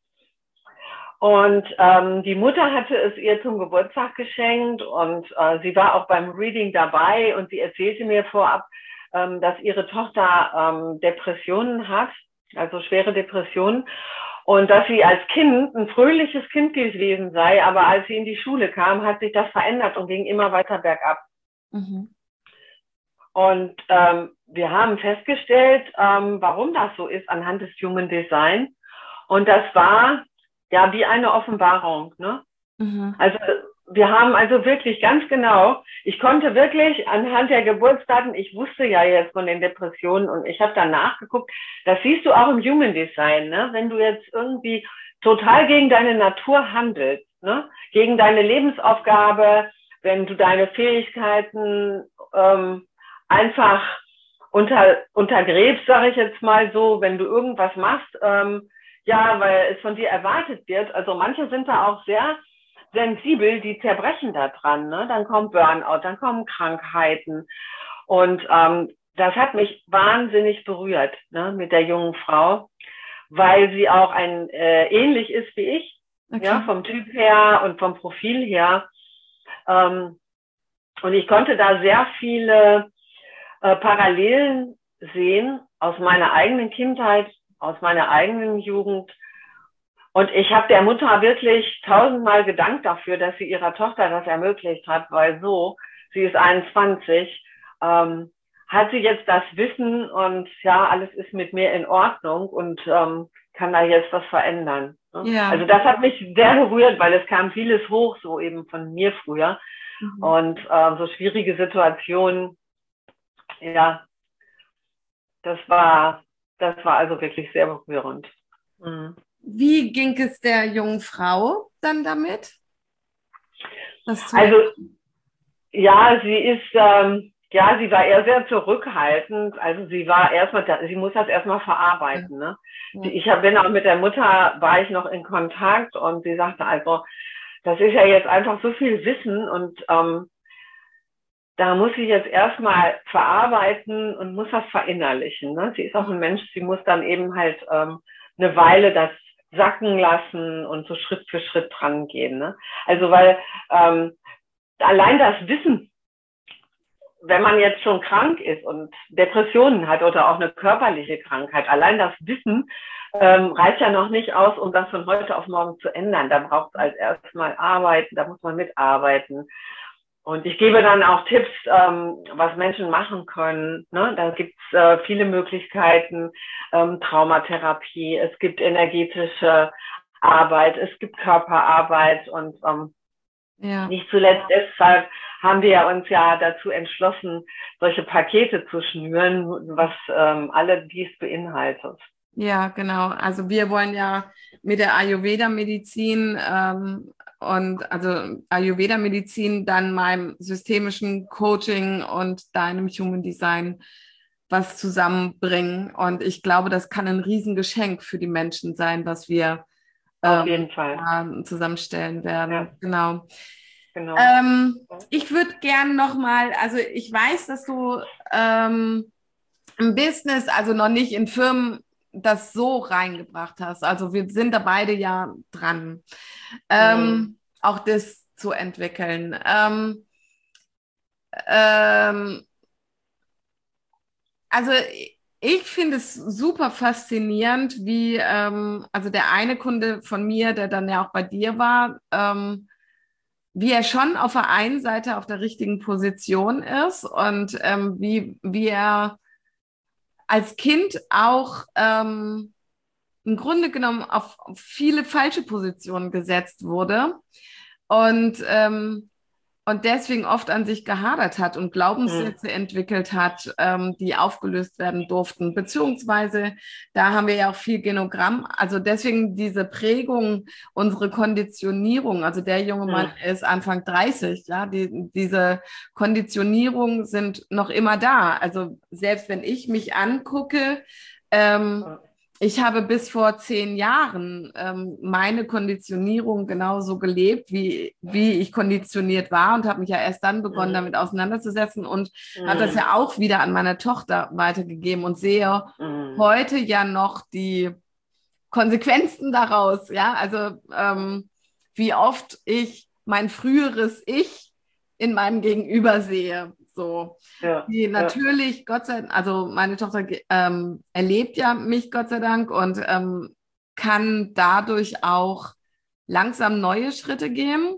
Und ähm, die Mutter hatte es ihr zum Geburtstag geschenkt und äh, sie war auch beim Reading dabei und sie erzählte mir vorab, ähm, dass ihre Tochter ähm, Depressionen hat, also schwere Depressionen, und dass sie als Kind ein fröhliches Kind gewesen sei, aber als sie in die Schule kam, hat sich das verändert und ging immer weiter bergab. Mhm. Und ähm, wir haben festgestellt, ähm, warum das so ist anhand des Human Design. Und das war ja wie eine Offenbarung, ne? Mhm. Also wir haben also wirklich ganz genau, ich konnte wirklich anhand der Geburtsdaten, ich wusste ja jetzt von den Depressionen und ich habe dann nachgeguckt, das siehst du auch im Human Design, ne? Wenn du jetzt irgendwie total gegen deine Natur handelst, ne? Gegen deine Lebensaufgabe, wenn du deine Fähigkeiten ähm, einfach unter, untergräbst, sage ich jetzt mal so, wenn du irgendwas machst, ähm, ja, weil es von dir erwartet wird. Also manche sind da auch sehr sensibel, die zerbrechen da dran, ne? Dann kommt Burnout, dann kommen Krankheiten. Und ähm, das hat mich wahnsinnig berührt, ne, mit der jungen Frau, weil sie auch ein äh, ähnlich ist wie ich, okay. Ja, vom Typ her und vom Profil her. Ähm, und ich konnte da sehr viele äh, Parallelen sehen aus meiner eigenen Kindheit, aus meiner eigenen Jugend. Und ich habe der Mutter wirklich tausendmal gedankt dafür, dass sie ihrer Tochter das ermöglicht hat, weil so, sie ist einundzwanzig, ähm, hat sie jetzt das Wissen und ja, alles ist mit mir in Ordnung und ähm, kann da jetzt was verändern. Ne? Ja. Also das hat mich sehr berührt, weil es kam vieles hoch, so eben von mir früher. Mhm. Und äh, so schwierige Situationen, ja, das war, das war also wirklich sehr berührend. Mhm. Wie ging es der jungen Frau dann damit? Also, ja, sie ist, ähm, ja, sie war eher sehr zurückhaltend. Also sie war erstmal, sie muss das erstmal verarbeiten. Ne? Ja. Ich hab, bin auch mit der Mutter, war ich noch in Kontakt und sie sagte also, das ist ja jetzt einfach so viel Wissen und ähm, da muss ich jetzt erstmal verarbeiten und muss das verinnerlichen. Ne? Sie ist auch ein Mensch, sie muss dann eben halt ähm, eine Weile das sacken lassen und so Schritt für Schritt dran gehen. Ne? Also weil ähm, allein das Wissen, wenn man jetzt schon krank ist und Depressionen hat oder auch eine körperliche Krankheit, allein das Wissen ähm, reicht ja noch nicht aus, um das von heute auf morgen zu ändern. Da braucht es als erstmal Arbeiten, da muss man mitarbeiten. Und ich gebe dann auch Tipps, ähm, was Menschen machen können. Ne? Da gibt es äh, viele Möglichkeiten, ähm, Traumatherapie, es gibt energetische Arbeit, es gibt Körperarbeit und ähm, ja. Nicht zuletzt deshalb haben wir ja uns ja dazu entschlossen, solche Pakete zu schnüren, was ähm, alle dies beinhaltet. Ja, genau. Also wir wollen ja mit der Ayurveda-Medizin ähm, und also Ayurveda-Medizin, dann meinem systemischen Coaching und deinem Human Design was zusammenbringen. Und ich glaube, das kann ein Riesengeschenk für die Menschen sein, was wir Auf ähm, jeden Fall. zusammenstellen werden. Ja. Genau. Genau. Ähm, ich würde gern nochmal, also ich weiß, dass du ähm, im Business, also noch nicht in Firmen, das so reingebracht hast. Also wir sind da beide ja dran, ähm, Mhm. auch das zu entwickeln. Ähm, ähm, also ich finde es super faszinierend, wie, ähm, also der eine Kunde von mir, der dann ja auch bei dir war, ähm, wie er schon auf der einen Seite auf der richtigen Position ist und ähm, wie, wie er als Kind auch ähm, im Grunde genommen auf, auf viele falsche Positionen gesetzt wurde und, ähm, und deswegen oft an sich gehadert hat und Mhm. Glaubenssätze entwickelt hat, ähm, die aufgelöst werden durften. Beziehungsweise, da haben wir ja auch viel Genogramm, also deswegen diese Prägung, unsere Konditionierung, also der junge Mann Mhm. ist Anfang dreißig, ja, die, diese Konditionierungen sind noch immer da. Also selbst wenn ich mich angucke, ähm, ich habe bis vor zehn Jahren ähm, meine Konditionierung genauso gelebt, wie, wie ich konditioniert war und habe mich ja erst dann begonnen, Mhm. damit auseinanderzusetzen und habe das Mhm. ja auch wieder an meine Tochter weitergegeben und sehe Mhm. heute ja noch die Konsequenzen daraus, ja, also ähm, wie oft ich mein früheres Ich in meinem Gegenüber sehe, so. Ja, Die ja. natürlich, Gott sei Dank, also meine Tochter ähm, erlebt ja mich, Gott sei Dank, und ähm, kann dadurch auch langsam neue Schritte gehen.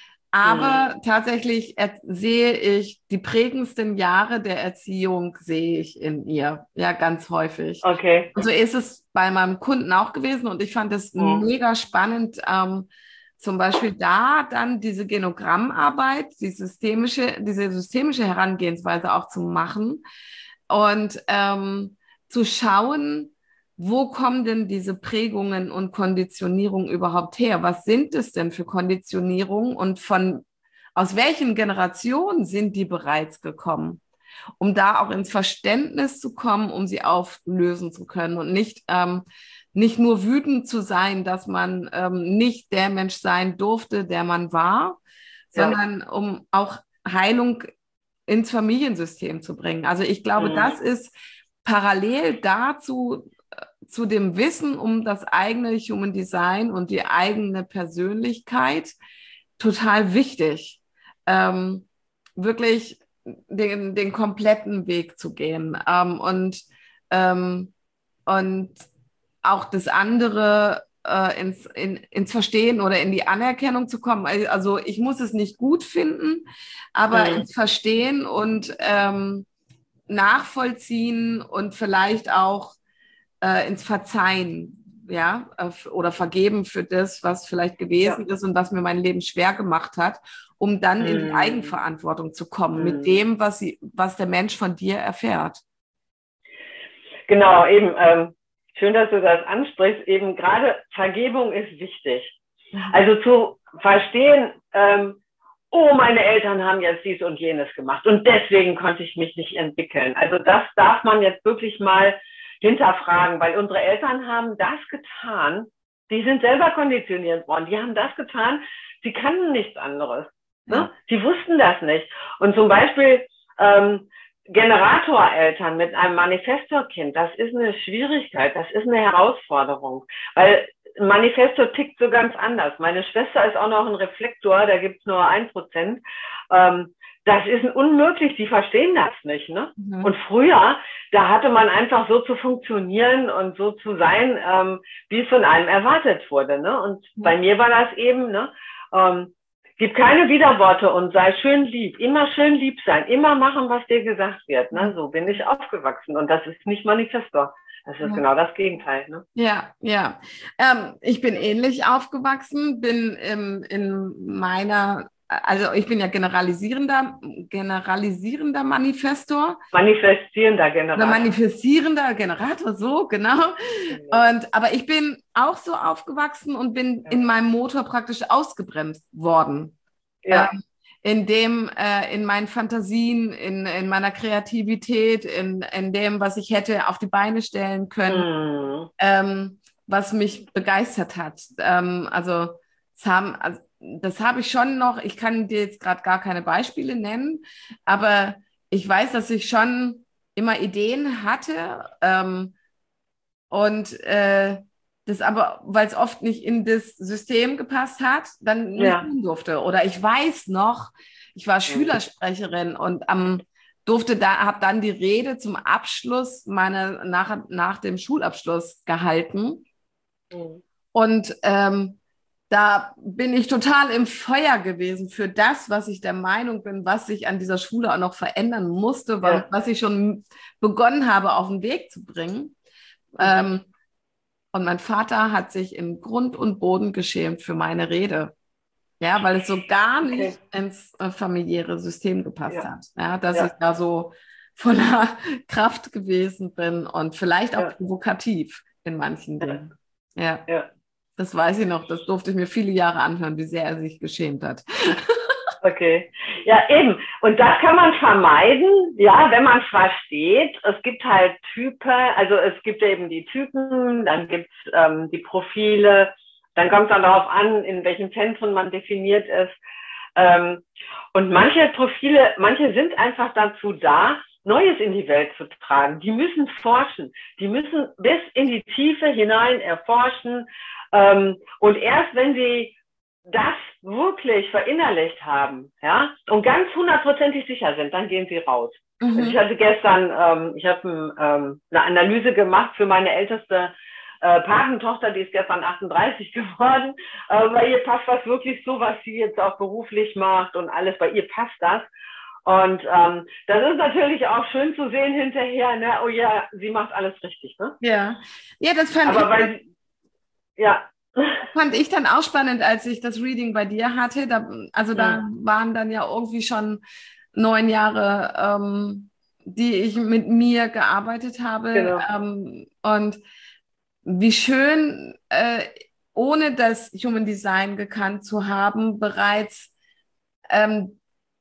Mhm. Aber tatsächlich er- sehe ich die prägendsten Jahre der Erziehung, sehe ich in ihr, ja, ganz häufig. Okay. Und so ist es bei meinem Kunden auch gewesen und ich fand es Mhm. mega spannend, ähm, zum Beispiel da dann diese Genogrammarbeit, die systemische, diese systemische Herangehensweise auch zu machen und ähm, zu schauen, wo kommen denn diese Prägungen und Konditionierungen überhaupt her? Was sind es denn für Konditionierungen und von aus welchen Generationen sind die bereits gekommen? Um da auch ins Verständnis zu kommen, um sie auflösen zu können und nicht, ähm, nicht nur wütend zu sein, dass man ähm, nicht der Mensch sein durfte, der man war, Ja. sondern um auch Heilung ins Familiensystem zu bringen. Also ich glaube, Mhm. das ist parallel dazu, äh, zu dem Wissen um das eigene Human Design und die eigene Persönlichkeit total wichtig. Ähm, wirklich den, den kompletten Weg zu gehen. Ähm, und, ähm, und auch das andere äh, ins, in, ins Verstehen oder in die Anerkennung zu kommen. Also ich muss es nicht gut finden, aber Mhm. ins Verstehen und ähm, nachvollziehen und vielleicht auch äh, ins Verzeihen, ja, äh, oder vergeben für das, was vielleicht gewesen Ja. ist und was mir mein Leben schwer gemacht hat, um dann in die Mhm. Eigenverantwortung zu kommen mit Mhm. dem, was sie, was der Mensch von dir erfährt. Genau, eben, ähm, schön, dass du das ansprichst. Eben gerade Vergebung ist wichtig. Mhm. Also zu verstehen, ähm, oh, meine Eltern haben jetzt dies und jenes gemacht und deswegen konnte ich mich nicht entwickeln. Also das darf man jetzt wirklich mal hinterfragen, weil unsere Eltern haben das getan, die sind selber konditioniert worden, die haben das getan, sie kannten nichts anderes. Ne? Ja. Sie wussten das nicht. Und zum Beispiel ähm, Generatoreltern mit einem Manifestorkind, das ist eine Schwierigkeit, das ist eine Herausforderung, weil ein Manifestor tickt so ganz anders. Meine Schwester ist auch noch ein Reflektor, da gibt's nur ein Prozent. Ähm, das ist unmöglich, die verstehen das nicht. Ne? Mhm. Und früher, da hatte man einfach so zu funktionieren und so zu sein, ähm, wie es von einem erwartet wurde. Ne? Und Ja. bei mir war das eben, ne? ähm, gib keine Widerworte und sei schön lieb. Immer schön lieb sein, immer machen, was dir gesagt wird. Ne? So bin ich aufgewachsen und das ist nicht Manifestor. Das ist Ja. genau das Gegenteil. Ne? Ja, ja. Ähm, ich bin ähnlich aufgewachsen, bin ähm, in meiner, also ich bin ja generalisierender, generalisierender Manifestor. Manifestierender Generator. Oder manifestierender Generator, so, genau. Und, aber ich bin auch so aufgewachsen und bin ja. in meinem Motor praktisch ausgebremst worden. Ja. Ähm, in dem, äh, in meinen Fantasien, in, in meiner Kreativität, in, in dem, was ich hätte auf die Beine stellen können, mhm. ähm, was mich begeistert hat. Ähm, also, das haben, also, das habe ich schon noch, ich kann dir jetzt gerade gar keine Beispiele nennen, aber ich weiß, dass ich schon immer Ideen hatte ähm, und äh, das aber, weil es oft nicht in das System gepasst hat, dann nicht Ja. tun durfte. Oder ich weiß noch, ich war Schülersprecherin und am durfte da, habe dann die Rede zum Abschluss meiner, nach, nach dem Schulabschluss gehalten. Mhm. Und ähm, da bin ich total im Feuer gewesen für das, was ich der Meinung bin, was sich an dieser Schule auch noch verändern musste, was, Ja. was ich schon begonnen habe, auf den Weg zu bringen. Mhm. Ähm, und mein Vater hat sich in Grund und Boden geschämt für meine Rede. Ja, weil es so gar Okay. nicht ins äh, familiäre System gepasst Ja. hat. Ja, dass Ja. ich da so voller Kraft gewesen bin und vielleicht auch Ja. provokativ in manchen Dingen. Ja. Ja. Das weiß ich noch, das durfte ich mir viele Jahre anhören, wie sehr er sich geschämt hat. Okay, ja eben. Und das kann man vermeiden, ja, wenn man versteht. Es gibt halt Typen, also es gibt eben die Typen, dann gibt's ähm, die Profile, dann kommt es dann darauf an, in welchen Zentren man definiert ist. Ähm, und manche Profile, manche sind einfach dazu da, Neues in die Welt zu tragen. Die müssen forschen, die müssen bis in die Tiefe hinein erforschen. Ähm, und erst wenn sie das wirklich verinnerlicht haben, ja, und ganz hundertprozentig sicher sind, dann gehen sie raus. Mhm. Also ich hatte gestern, ähm, ich habe ähm, eine Analyse gemacht für meine älteste äh, Patentochter, die ist gestern achtunddreißig geworden. Äh, bei ihr passt das wirklich so, was sie jetzt auch beruflich macht und alles, bei ihr passt das. Und ähm, das ist natürlich auch schön zu sehen hinterher, ne? Oh ja, sie macht alles richtig, ne? Ja, ja, das fand Aber ich. Weil, ja. Fand ich dann auch spannend, als ich das Reading bei dir hatte. Da, also da mhm. waren dann ja irgendwie schon neun Jahre, ähm, die ich mit mir gearbeitet habe. Genau. Ähm, und wie schön, äh, ohne das Human Design gekannt zu haben, bereits ähm,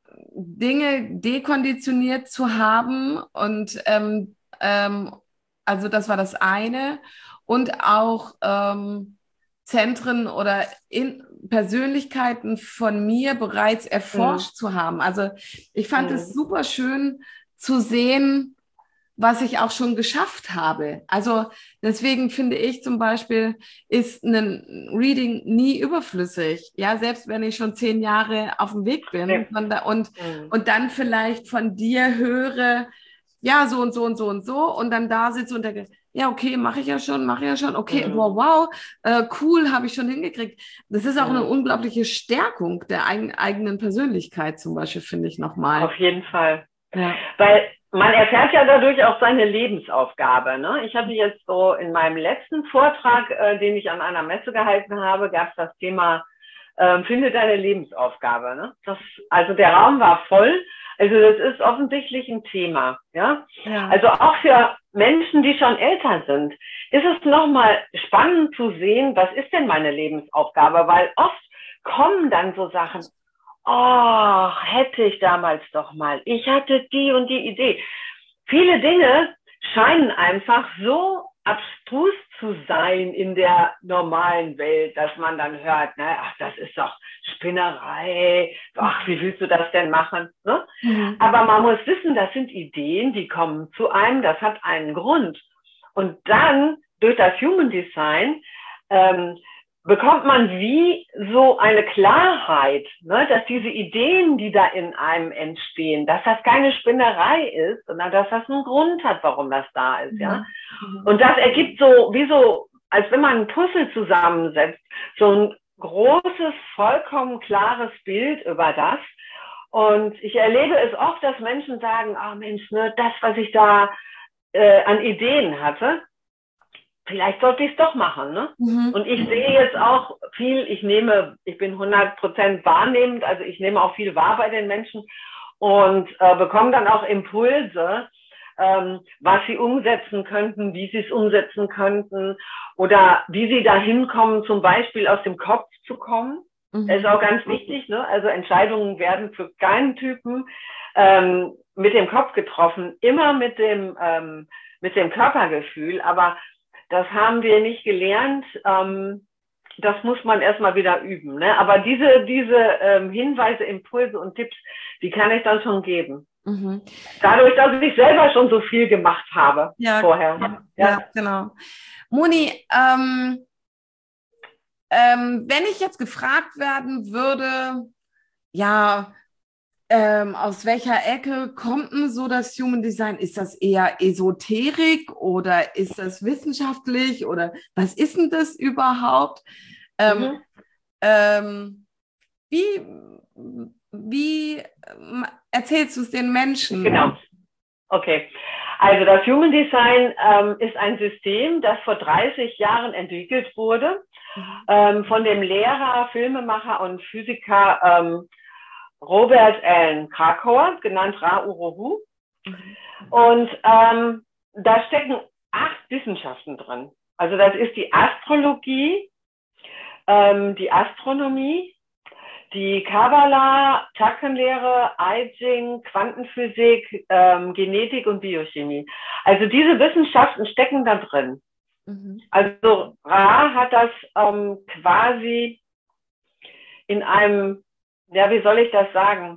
Dinge dekonditioniert zu haben. Und ähm, ähm, also das war das eine. Und auch ähm, Zentren oder in Persönlichkeiten von mir bereits erforscht mhm. zu haben. Also ich fand mhm. es super schön zu sehen, was ich auch schon geschafft habe. Also deswegen finde ich zum Beispiel, ist ein Reading nie überflüssig. Ja, selbst wenn ich schon zehn Jahre auf dem Weg bin ja. und, und, mhm. und dann vielleicht von dir höre, ja, so und so und so und so und dann da sitze und denke, ja, okay, mache ich ja schon, mache ich ja schon, okay, mhm. wow, wow, äh, cool, habe ich schon hingekriegt. Das ist auch mhm. eine unglaubliche Stärkung der eigen, eigenen Persönlichkeit zum Beispiel, finde ich nochmal. Auf jeden Fall. Ja. Weil man erfährt ja dadurch auch seine Lebensaufgabe. Ne? Ich hatte jetzt so in meinem letzten Vortrag, äh, den ich an einer Messe gehalten habe, gab es das Thema, äh, finde deine Lebensaufgabe. Ne? Das, also der Raum war voll. Also das ist offensichtlich ein Thema. Ja? Ja. Also auch für Menschen, die schon älter sind, ist es nochmal spannend zu sehen, was ist denn meine Lebensaufgabe? Weil oft kommen dann so Sachen, oh, hätte ich damals doch mal. Ich hatte die und die Idee. Viele Dinge scheinen einfach so abstrus zu sein in der normalen Welt, dass man dann hört, ne, ach, das ist doch Spinnerei. Ach, wie willst du das denn machen? Ne? Mhm. Aber man muss wissen, das sind Ideen, die kommen zu einem, das hat einen Grund. Und dann, durch das Human Design, ähm, bekommt man wie so eine Klarheit, ne, dass diese Ideen, die da in einem entstehen, dass das keine Spinnerei ist, sondern dass das einen Grund hat, warum das da ist, ja. Mhm. Und das ergibt so, wie so, als wenn man ein Puzzle zusammensetzt, so ein großes, vollkommen klares Bild über das. Und ich erlebe es oft, dass Menschen sagen, ah, Mensch, ne, das, was ich da äh, an Ideen hatte, vielleicht sollte ich es doch machen. Ne? Mhm. Und ich sehe jetzt auch viel, ich nehme, ich bin hundert Prozent wahrnehmend, also ich nehme auch viel wahr bei den Menschen und äh, bekomme dann auch Impulse, ähm, was sie umsetzen könnten, wie sie es umsetzen könnten oder wie sie dahin kommen, zum Beispiel aus dem Kopf zu kommen. Mhm. Das ist auch ganz wichtig, ne? Also Entscheidungen werden für keinen Typen ähm, mit dem Kopf getroffen, immer mit dem, ähm, mit dem Körpergefühl, aber das haben wir nicht gelernt. Ähm, das muss man erstmal wieder üben. Ne? Aber diese, diese ähm, Hinweise, Impulse und Tipps, die kann ich dann schon geben. Mhm. Dadurch, dass ich selber schon so viel gemacht habe ja, vorher. Ja, ja, genau. Moni, ähm, ähm, wenn ich jetzt gefragt werden würde, ja, ähm, aus welcher Ecke kommt denn so das Human Design? Ist das eher Esoterik oder ist das wissenschaftlich oder was ist denn das überhaupt? Ähm, mhm. ähm, wie, wie erzählst du es den Menschen? Genau. Okay. Also das Human Design ähm, ist ein System, das vor dreißig Jahren entwickelt wurde mhm. ähm, von dem Lehrer, Filmemacher und Physiker ähm, Robert Allen Krakauer, genannt Ra-Uru-Hu. Mhm. Und ähm, da stecken acht Wissenschaften drin. Also das ist die Astrologie, ähm, die Astronomie, die Kabbalah, Chakrenlehre, I Ching, Quantenphysik, ähm, Genetik und Biochemie. Also diese Wissenschaften stecken da drin. Mhm. Also Ra hat das ähm, quasi in einem, ja, wie soll ich das sagen?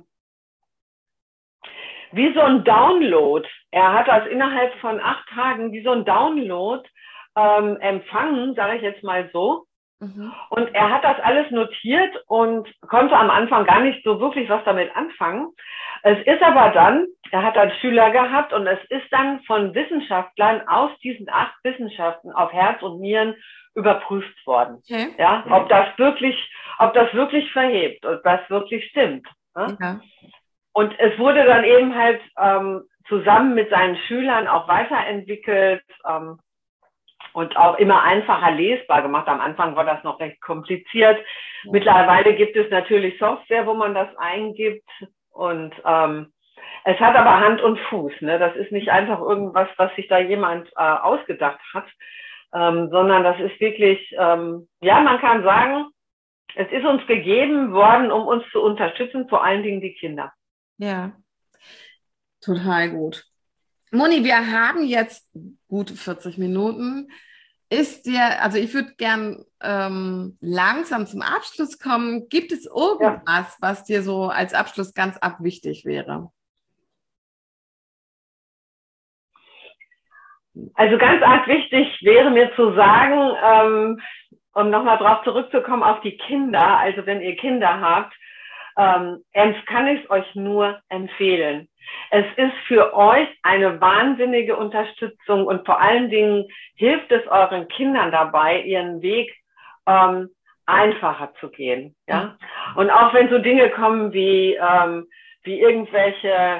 Wie so ein Download. Er hat das innerhalb von acht Tagen wie so ein Download ähm, empfangen, sage ich jetzt mal so. Mhm. Und er hat das alles notiert und konnte am Anfang gar nicht so wirklich was damit anfangen. Es ist aber dann, er hat dann Schüler gehabt und es ist dann von Wissenschaftlern aus diesen acht Wissenschaften auf Herz und Nieren überprüft worden. Okay. Ja, ob das wirklich, ob das wirklich verhebt, ob das wirklich stimmt. Ne? Ja. Und es wurde dann eben halt ähm, zusammen mit seinen Schülern auch weiterentwickelt, ähm, und auch immer einfacher lesbar gemacht. Am Anfang war das noch recht kompliziert. Ja. Mittlerweile gibt es natürlich Software, wo man das eingibt. Und ähm, es hat aber Hand und Fuß. Ne? Das ist nicht einfach irgendwas, was sich da jemand äh, ausgedacht hat, ähm, sondern das ist wirklich, ähm, ja, man kann sagen, es ist uns gegeben worden, um uns zu unterstützen, vor allen Dingen die Kinder. Ja, total gut. Moni, wir haben jetzt gute vierzig Minuten. Ist dir, also ich würde gern ähm, langsam zum Abschluss kommen. Gibt es irgendwas, ja. was dir so als Abschluss ganz ab wichtig wäre? Also ganz arg wichtig wäre mir zu sagen, ähm, um nochmal drauf zurückzukommen auf die Kinder, also wenn ihr Kinder habt, ähm, kann ich es euch nur empfehlen. Es ist für euch eine wahnsinnige Unterstützung und vor allen Dingen hilft es euren Kindern dabei, ihren Weg ähm, einfacher zu gehen. Ja? Und auch wenn so Dinge kommen wie, ähm, wie irgendwelche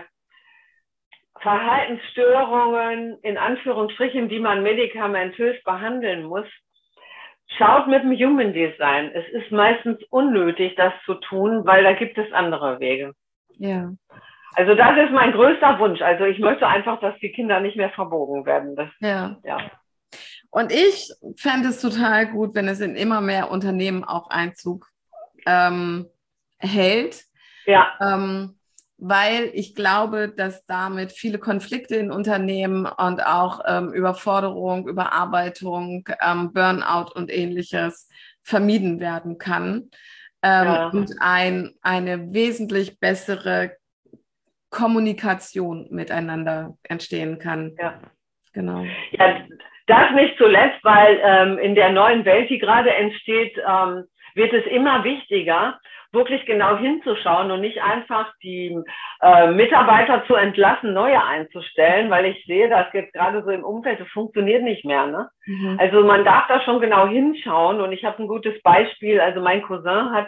Verhaltensstörungen, in Anführungsstrichen, die man medikamentös behandeln muss, schaut mit dem Human Design. Es ist meistens unnötig, das zu tun, weil da gibt es andere Wege. Ja. Also das ist mein größter Wunsch. Also ich möchte einfach, dass die Kinder nicht mehr verbogen werden. Das, ja. ja. Und ich fände es total gut, wenn es in immer mehr Unternehmen auch Einzug ähm, hält. Ja. Ähm, weil ich glaube, dass damit viele Konflikte in Unternehmen und auch ähm, Überforderung, Überarbeitung, ähm, Burnout und Ähnliches vermieden werden kann ähm, ja. und ein, eine wesentlich bessere Kommunikation miteinander entstehen kann. Ja, genau. Ja, das nicht zuletzt, weil ähm, in der neuen Welt, die gerade entsteht, ähm, wird es immer wichtiger, wirklich genau hinzuschauen und nicht einfach die äh, Mitarbeiter zu entlassen, neue einzustellen, weil ich sehe, das jetzt gerade so im Umfeld, das funktioniert nicht mehr. Ne? Mhm. Also man darf da schon genau hinschauen und ich habe ein gutes Beispiel. Also mein Cousin hat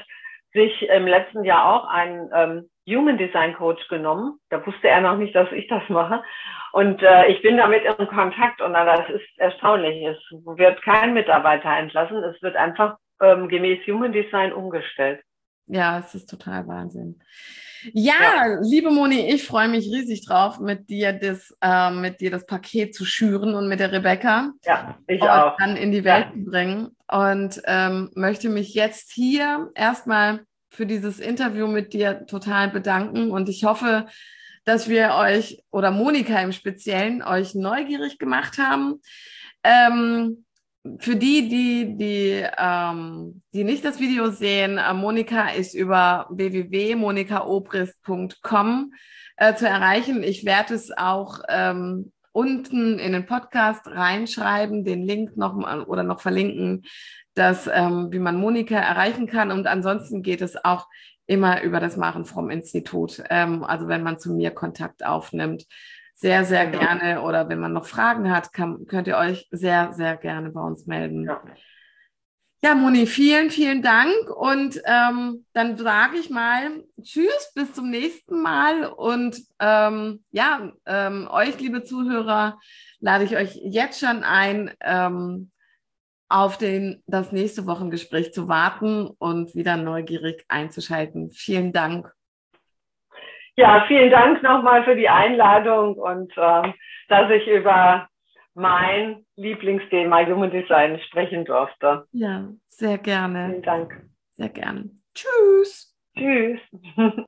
sich im letzten Jahr auch einen ähm, Human Design Coach genommen. Da wusste er noch nicht, dass ich das mache. Und äh, ich bin damit in Kontakt und das ist erstaunlich. Es wird kein Mitarbeiter entlassen. Es wird einfach ähm, gemäß Human Design umgestellt. Ja, es ist total Wahnsinn. Ja, Ja. liebe Moni, ich freue mich riesig drauf, mit dir das, äh, mit dir das Paket zu schüren und mit der Rebecca Ja, ich und auch. dann in die Welt Ja. zu bringen. Und ähm, möchte mich jetzt hier erstmal für dieses Interview mit dir total bedanken. Und ich hoffe, dass wir euch oder Monika im Speziellen euch neugierig gemacht haben. Ähm, Für die, die, die, ähm, die nicht das Video sehen, äh, Monika ist über w w w punkt monika obrist punkt com äh, zu erreichen. Ich werde es auch ähm, unten in den Podcast reinschreiben, den Link noch mal, oder noch verlinken, dass, ähm, wie man Monika erreichen kann. Und ansonsten geht es auch immer über das Maren Fromm Institut. Ähm, also wenn man zu mir Kontakt aufnimmt, sehr, sehr Genau. gerne. Oder wenn man noch Fragen hat, kann, könnt ihr euch sehr, sehr gerne bei uns melden. Ja. Ja, Moni, vielen, vielen Dank. Und ähm, dann sage ich mal Tschüss, bis zum nächsten Mal. Und ähm, ja, ähm, euch, liebe Zuhörer, lade ich euch jetzt schon ein, ähm, auf den, das nächste Wochengespräch zu warten und wieder neugierig einzuschalten. Vielen Dank. Ja, vielen Dank nochmal für die Einladung und ähm, dass ich über mein Lieblingsthema Human Design sprechen durfte. Ja, sehr gerne. Vielen Dank. Sehr gerne. Tschüss. Tschüss.